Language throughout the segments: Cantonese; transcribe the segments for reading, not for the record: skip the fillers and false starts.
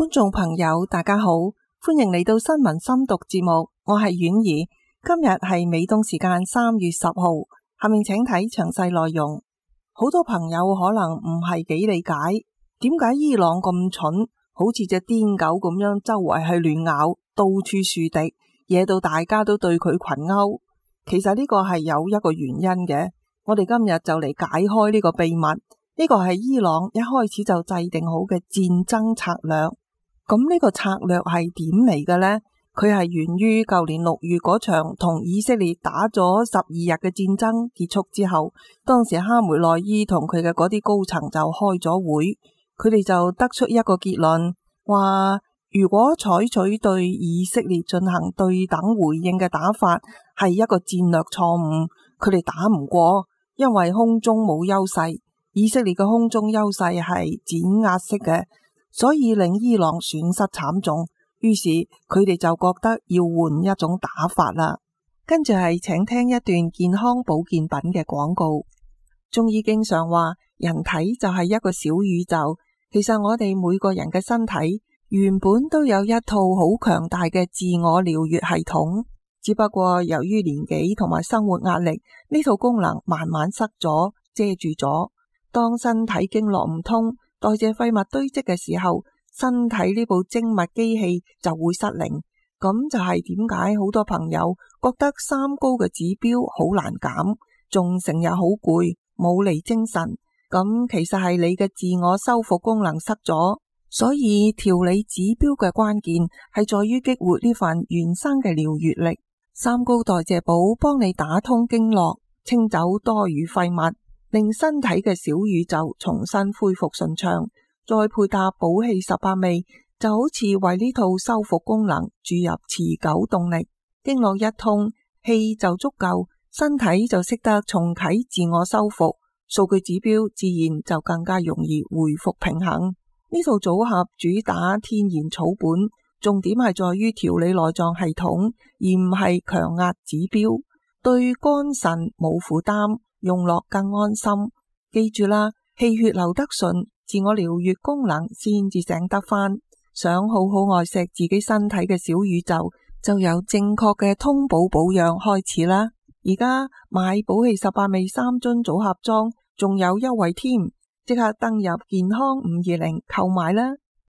觀眾朋友大家好，歡迎嚟到新聞深讀節目，我係婉兒。今日係美東時間3月10號，下面請睇詳細內容。好多朋友可能唔係幾理解，點解伊朗咁蠢，好似隻癲狗咁樣周圍去亂咬，到處樹敵，惹到大家都對佢群毆。其實呢個係有一個原因嘅，我哋今日就嚟解開呢個秘密。呢個係伊朗一開始就制定好嘅戰爭策略。咁呢個策略係點嚟嘅呢？佢係源於舊年6月嗰場同以色列打咗12日嘅戰爭結束之後，當時哈梅內伊同佢嘅嗰啲高層就開咗會，佢哋就得出一個結論，話如果採取對以色列進行對等回應嘅打法係一個戰略錯誤，佢哋打唔過，因為空中冇優勢。以色列嘅空中優勢係碾壓式嘅，所以令伊朗損失慘重。於是佢哋就覺得要換一種打法啦。跟住係請聽一段健康保健品嘅廣告。中醫經常話，人體就係一個小宇宙。其實我哋每個人嘅身體原本都有一套好強大嘅自我療癒系統，只不過由於年紀同埋生活壓力，呢套功能慢慢塞咗，遮住咗。當身體經絡唔通，代謝廢物堆積嘅時候，身體呢部精密機器就會失靈。咁就係點解好多朋友覺得三高嘅指標好難減，仲成日好攰，冇嚟精神。咁其實係你嘅自我修復功能失咗。所以調理指標嘅關鍵係在於激活呢份原生嘅療癒力。三高代謝寶幫你打通經絡，清走多餘廢物，令身體嘅小宇宙重新恢復順暢，再配搭寶氣18味，就好似為呢套修復功能注入持久動力。經絡一通，氣就足夠，身體就識得重啟自我修復，數據指標自然就更加容易恢復平衡。呢套組合主打天然草本，重點係在於調理內臟系統，而唔係強壓指標，對肝腎冇負擔，用落更安心。記住啦，氣血流得順，自我療癒功能先至醒得返。想好好愛惜自己身體嘅小宇宙，就由正確嘅通寶保養開始啦。而家買寶氣18味3樽組合裝，仲有優惠添，即刻登入健康520購買啦。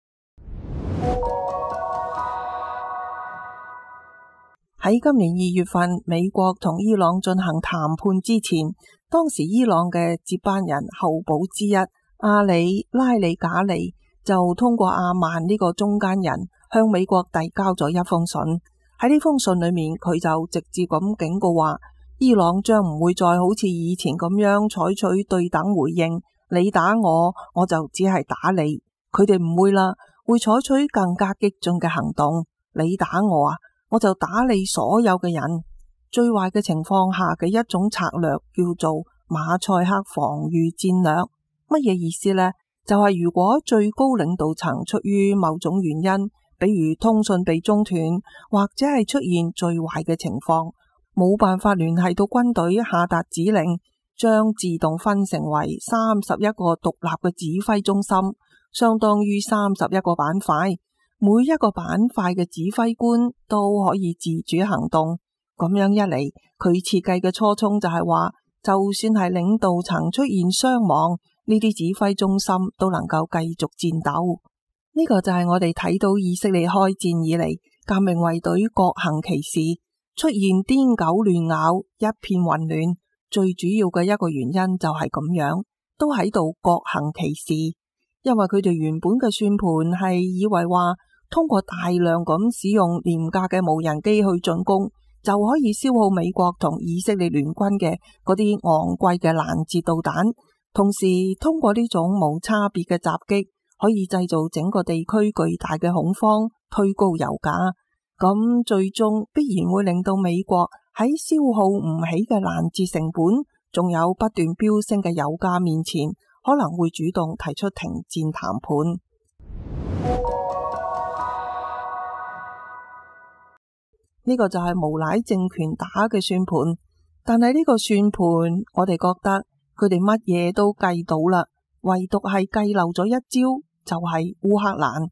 喺今年2月份，美國同伊朗進行談判之前，當時伊朗嘅接班人候補之一阿里拉里賈尼就通過阿曼呢個中間人向美國遞交咗一封信。喺呢封信裏面，佢就直接咁警告話，伊朗將唔會再好似以前咁樣採取對等回應，你打我，我就只係打你。佢哋唔會啦，會採取更加激進嘅行動。你打我啊，我就打你所有嘅人。最壞嘅情況下嘅一種策略叫做馬賽克防禦戰略。乜嘢意思呢？就係如果最高領導層出於某種原因，比如通訊被中斷，或者係出現最壞嘅情況，冇辦法聯繫到軍隊下達指令，將自動分成為31個獨立嘅指揮中心，相當於31個板塊。每一個板塊嘅指揮官都可以自主行動。咁樣一嚟，佢設計嘅初衷就係話，就算係領導層出現傷亡，呢啲指揮中心都能夠繼續戰鬥。呢個就係我哋睇到以色列開戰以嚟，革命衛隊各行其事，出現癲狗亂咬，一片混亂。最主要嘅一個原因就係咁樣，都喺度各行其事。因為佢哋原本嘅算盤係以為話，通過大量咁使用廉價嘅無人機去進攻，就可以消耗美國同以色列聯軍嘅嗰啲昂貴嘅攔截導彈，同時通過呢種無差別嘅襲擊，可以製造整個地區巨大嘅恐慌，推高油價。咁最終必然會令到美國喺消耗唔起嘅攔截成本，仲有不斷飆升嘅油價面前，可能會主動提出停戰談判。呢個就係無賴政權打嘅算盤，但係呢個算盤，我哋覺得佢哋乜嘢都計到啦，唯獨係計漏咗一招，就係烏克蘭。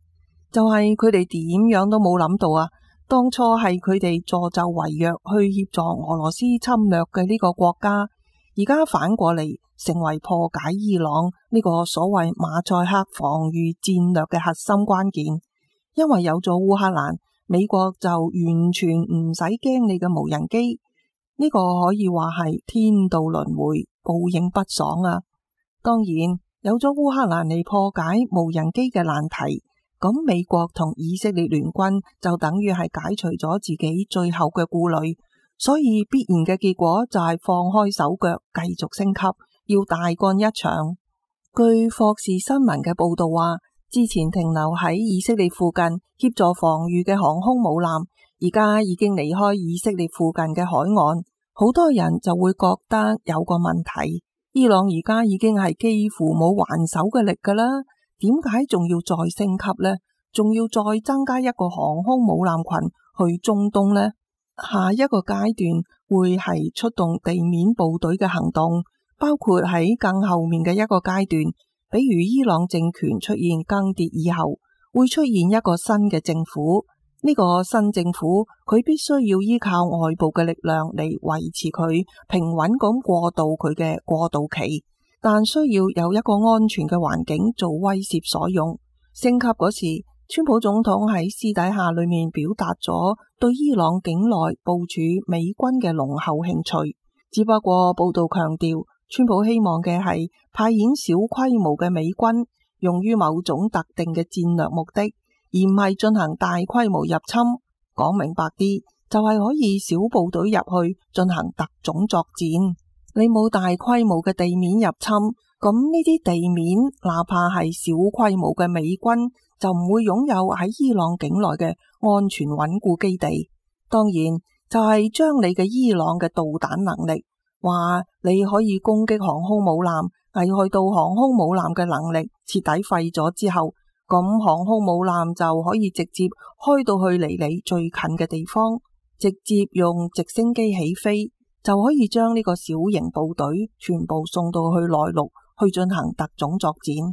就係佢哋點樣都冇諗到啊！當初係佢哋助紂為虐去協助俄羅斯侵略嘅呢個國家，而家反過嚟成為破解伊朗呢個所謂馬賽克防禦戰略嘅核心關鍵。因為有咗烏克蘭，美國就完全唔使驚你嘅無人機，呢個可以話係天道輪迴，報應不爽啊！當然有咗烏克蘭嚟破解無人機嘅難題，咁美國同以色列聯軍就等於係解除咗自己最後嘅顧慮，所以必然嘅結果就係放開手腳繼續升級，要大幹一場。據霍士新聞嘅報道話，之前停留喺以色列附近協助防禦嘅航空母艦，而家已經離開以色列附近嘅海岸。好多人就會覺得有個問題，伊朗而家已經係幾乎冇還手嘅力㗎啦，點解仲要再升級呢？仲要再增加一個航空母艦群去中東呢？下一個階段會係出動地面部隊嘅行動，包括喺更後面嘅一個階段，比如伊朗政權出現更迭以後，會出現一個新嘅政府。呢個新政府佢必須要依靠外部嘅力量嚟維持佢平穩咁過渡佢嘅過渡期，但需要有一個安全嘅環境做威懾所用。升級嗰時，川普總統喺私底下裏面表達咗對伊朗境內部署美軍嘅濃厚興趣，只不過報道強調，川普希望嘅係派遣小規模嘅美軍用於某種特定嘅戰略目的，而唔係進行大規模入侵。講明白啲，就係可以小部隊入去進行特種作戰。你冇大規模嘅地面入侵，咁呢啲地面哪怕係小規模嘅美軍就唔會擁有喺伊朗境內嘅安全穩固基地。當然就係將你嘅伊朗嘅導彈能力，話你可以攻擊航空母艦，危害到航空母艦嘅能力徹底廢咗之後，咁航空母艦就可以直接開到去離你最近嘅地方，直接用直升機起飛，就可以將呢個小型部隊全部送到去內陸去進行特種作戰。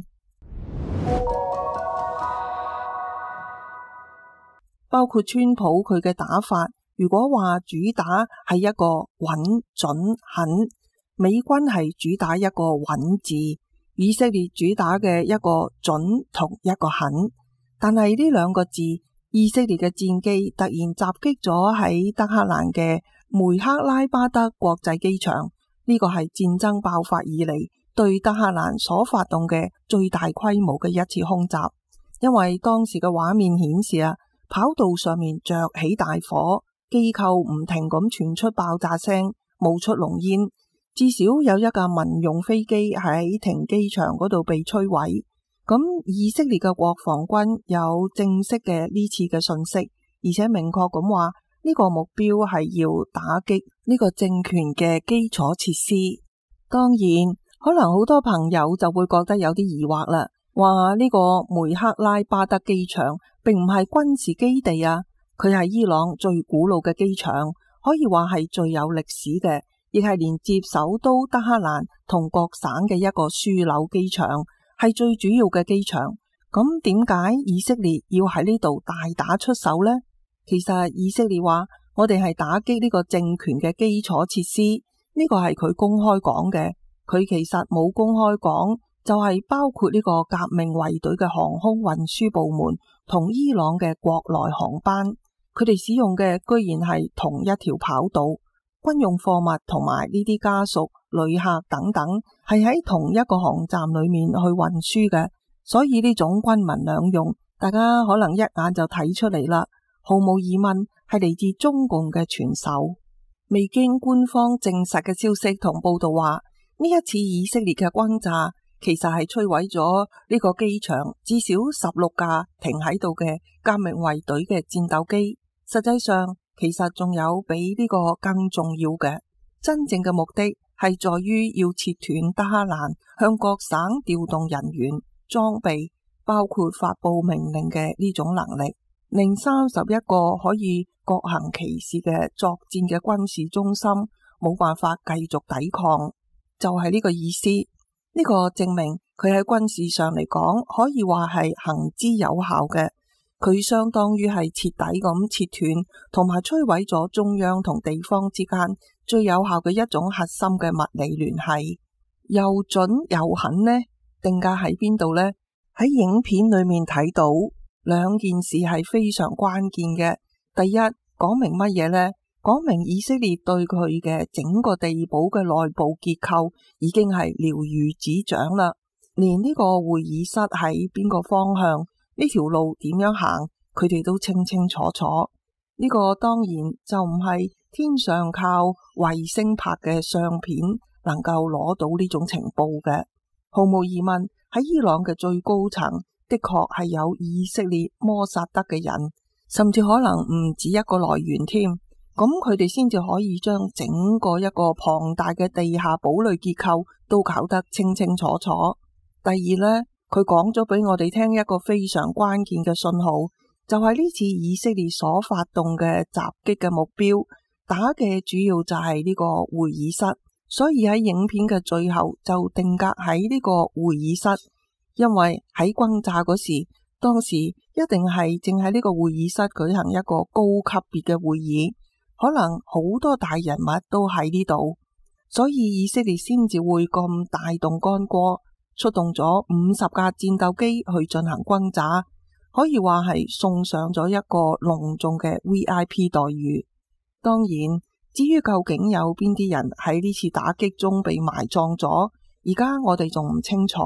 包括川普佢嘅打法，如果話主打係一個穩準狠，美軍係主打一個穩字，以色列主打嘅一個準同一個狠。但係呢兩個字，以色列嘅戰機突然襲擊咗喺德黑蘭嘅梅克拉巴德國際機場，呢個係戰爭爆發以嚟對德黑蘭所發動嘅最大規模嘅一次空襲。因為當時嘅畫面顯示啊，跑道上面着起大火，機構唔停咁傳出爆炸聲，冒出濃煙，至少有一架民用飛機喺停機場嗰度被摧毀。咁以色列嘅國防軍有正式嘅呢次嘅信息，而且明確咁話呢個目標係要打擊呢個政權嘅基礎設施。當然可能好多朋友就會覺得有啲疑惑啦，話呢個梅克拉巴德機場並唔係軍事基地啊，佢係伊朗最古老嘅機場，可以話係最有歷史嘅，亦係連接首都德黑蘭同各省嘅一個樞紐機場，係最主要嘅機場。咁點解以色列要喺呢度大打出手呢？其實以色列話我哋係打擊呢個政權嘅基礎設施，呢個係佢公開講嘅。佢其實冇公開講，就係包括呢個革命衛隊嘅航空運輸部門同伊朗嘅國內航班，佢哋使用嘅居然係同一條跑道，軍用貨物同埋呢啲家屬、旅客等等係喺同一個航站裏面去運輸嘅，所以呢種軍民兩用，大家可能一眼就睇出嚟啦，毫無疑問係嚟自中共嘅傳授。未經官方證實嘅消息同報道話，呢一次以色列嘅轟炸其實係摧毀咗呢個機場至少16架停喺度嘅革命衛隊嘅戰鬥機。實際上其實仲有比呢個更重要嘅，真正嘅目的係在於要切斷德黑蘭向各省調動人員裝備，包括發佈命令嘅呢種能力，令31個可以各行其事嘅作戰嘅軍事中心冇辦法繼續抵抗，就係呢個意思。呢個證明佢喺軍事上嚟講可以話係行之有效嘅。 佢相當於係徹底咁切斷同埋摧毀咗中央同地方之間最有效嘅一種核心嘅物理聯繫。又準又狠呢？定格喺邊度呢？喺影片裏面睇到兩件事係非常關鍵嘅。第一，講明乜嘢呢？講明以色列對佢嘅整個地堡嘅內部結構已經係了如指掌啦，連呢個會議室喺邊個方向，呢條路點樣行，佢哋都清清楚楚。呢個當然就唔係天上靠衛星拍嘅相片能夠攞到呢種情報嘅。毫無疑問，喺伊朗嘅最高層的確係有以色列摩薩德嘅人，甚至可能唔止一個來源添。咁佢哋先至可以將整個一個龐大嘅地下堡壘結構都搞得清清楚楚。第二呢，佢講咗俾我哋聽一個非常關鍵嘅信號，就係呢次以色列所發動嘅襲擊嘅目標，打嘅主要就係呢個會議室。所以喺影片嘅最後就定格喺呢個會議室，因為喺轟炸嗰時，當時一定係正喺呢個會議室舉行一個高級別嘅會議。可能好多大人物都喺呢度，所以以色列先至會咁大動干戈，出動咗50架戰鬥機去進行轟炸，可以話係送上咗一個隆重嘅 VIP 待遇。當然，至於究竟有邊啲人喺呢次打擊中被埋葬咗，而家我哋仲唔清楚。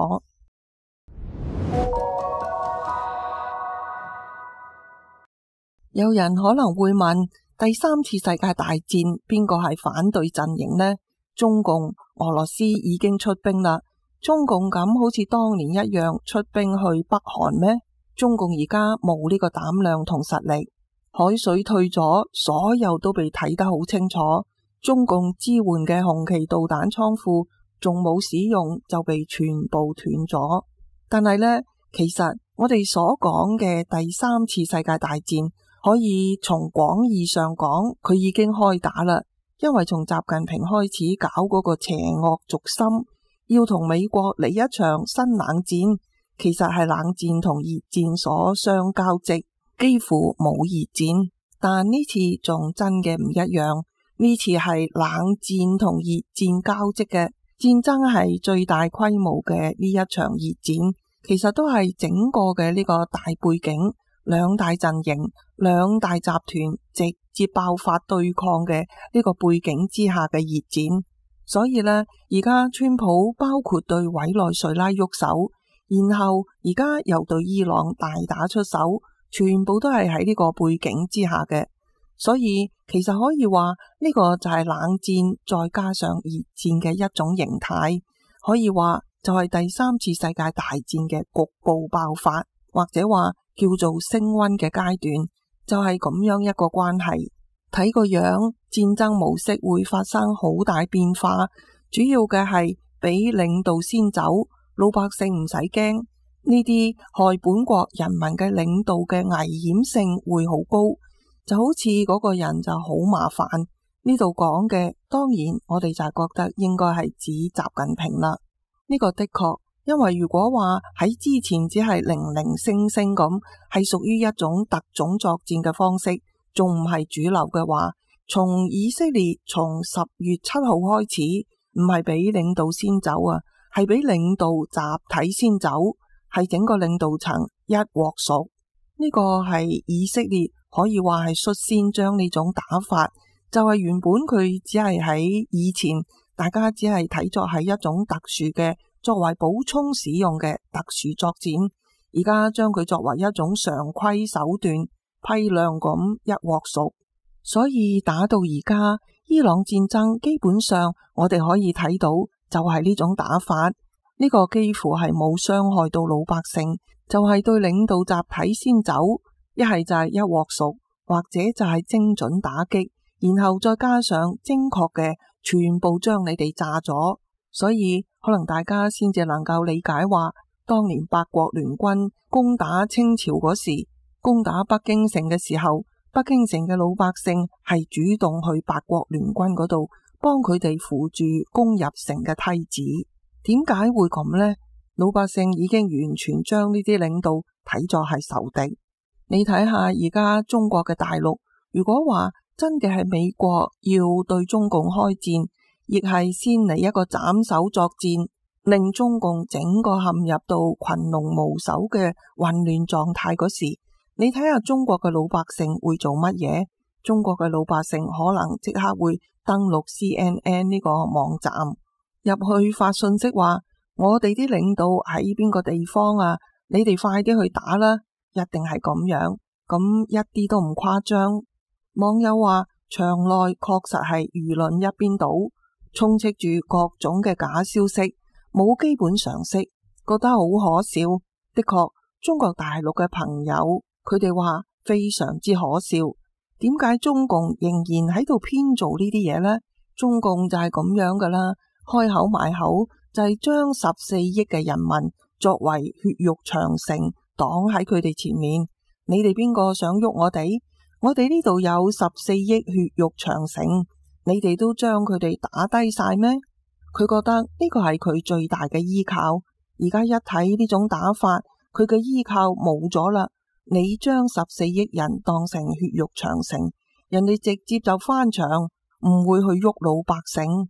有人可能會問，第三次世界大戰邊個係反對陣營呢？中共、俄羅斯已經出兵啦。中共咁好似當年一樣出兵去北韓咩？中共而家冇呢個膽量同實力，海水退咗，所有都被睇得好清楚。中共支援嘅紅旗導彈倉庫仲冇使用就被全部斷咗。但係呢，其實我哋所講嘅第三次世界大戰，可以從廣義上講，佢已經開打啦。因為從習近平開始搞嗰個邪惡軸心，要同美國嚟一場新冷戰，其實係冷戰同熱戰所相交織，幾乎冇熱戰。但呢次仲真嘅唔一樣，呢次係冷戰同熱戰交織嘅戰爭，係最大規模嘅呢一場熱戰，其實都係整個嘅呢個大背景。兩大陣營、兩大集團直接爆發對抗嘅呢個背景之下嘅熱戰，所以呢，而家川普包括對委內瑞拉喐手，然後而家又對伊朗大打出手，全部都係喺呢個背景之下嘅。所以其實可以話呢個就係冷戰再加上熱戰嘅一種形態，可以話就係第三次世界大戰嘅局部爆發，或者話叫做升溫嘅階段，就係咁樣一個關係。睇個樣，戰爭模式會發生好大變化，主要嘅係俾領導先走，老百姓唔使驚。呢啲害本國人民嘅領導嘅危險性會好高，就好似嗰個人就好麻煩。呢度講嘅，當然我哋就係覺得應該係指習近平啦。呢個的確。因為如果話喺之前只係零零星星咁，係屬於一種特種作戰嘅方式，仲唔係主流嘅話，從以色列從10月7號開始，唔係俾領導先走啊，係俾領導集體先走，係整個領導層一鑊熟。呢個係以色列可以話係率先將呢種打法，就係原本佢只係喺以前，大家只係睇作係一種特殊嘅。作為補充使用嘅特殊作戰，而家將佢作為一種常規手段，批量咁一鑊熟。所以打到而家，伊朗戰爭基本上我哋可以睇到就係呢種打法，呢個幾乎係冇傷害到老百姓，就係對領導集體先走，一係就係一鑊熟，或者就係精準打擊，然後再加上精確嘅全部將你哋炸咗。所以可能大家先至能夠理解話，當年八國聯軍攻打清朝嗰時，攻打北京城嘅時候，北京城嘅老百姓係主動去八國聯軍嗰度幫佢哋扶住攻入城嘅梯子。點解會咁呢？老百姓已經完全將呢啲領導睇作係仇敵。 你睇下而家中國嘅大陸，如果話真嘅係美國要對中共開戰，亦係先嚟一個斬首作戰，令中共整個陷入到群龍無首嘅混亂狀態嗰時，你睇下中國嘅老百姓會做乜嘢？中國嘅老百姓可能即刻會登錄 CNN 呢個網站，入去發信息話我哋啲領導喺邊個地方啊，你哋快啲去打啦，一定係咁樣，咁一啲都唔誇張。網友話場內確實係輿論一邊倒，充斥住各種嘅假消息，冇基本常識，覺得好可笑。的確，中國大陸嘅朋友佢哋話非常之可笑。點解中共仍然喺度編造呢啲嘢呢？中共就係咁樣噶啦，開口埋口就係將14億嘅人民作為血肉長城擋喺佢哋前面。你哋邊個想喐我哋？我哋呢度有14億血肉長城，你哋都將佢哋打低晒咩？佢覺得呢個係佢最大嘅依靠。而家一睇呢種打法，佢嘅依靠冇咗啦。你將14億人當成血肉長城，人哋直接就翻牆，唔會去喐老百姓。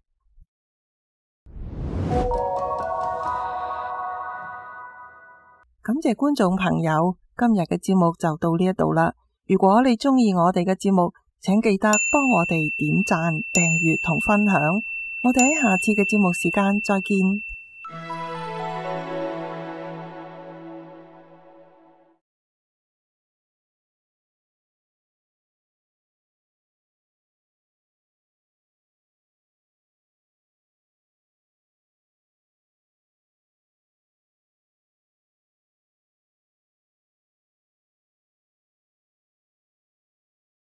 感謝觀眾朋友，今日嘅節目就到呢一度啦。如果你中意我哋嘅節目，請記得幫我哋點讚、訂閱同分享。我哋喺下次嘅節目時間再見。